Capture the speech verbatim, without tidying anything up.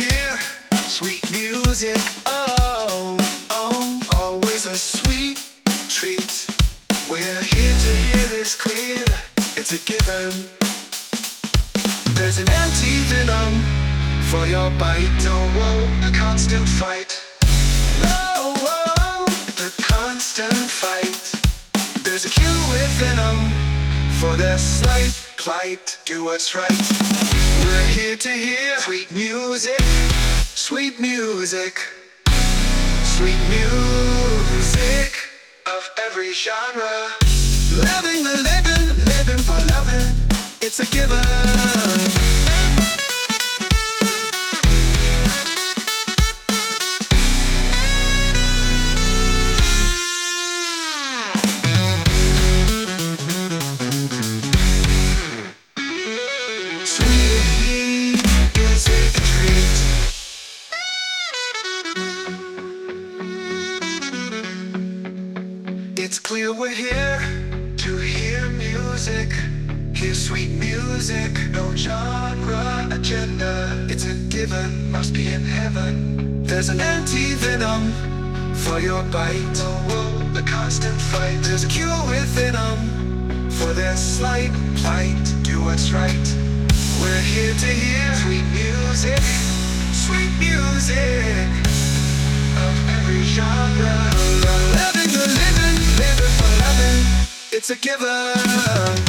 hear sweet music. Oh, oh, always a sweet treat. We're here to hear this clear. It's a given. There's an anti-venom for your bite. Oh, oh, a constant fight. Oh, oh, the constant fight. There's a cure with venom for their slight plight. Do what's right. We're here to hear sweet music, sweet music, sweet music of every genre. Loving the living, living for loving. It's a given. It's clear we're here to hear music, hear sweet music, no genre agenda. It's a given, must be in heaven. There's an anti-venom for your bite. Oh, oh, the constant fight. There's a cure with venom for their slight plight. Do what's right. We're here to hear sweet music, sweet music of every genre. Loving the living, living for loving. It's a given.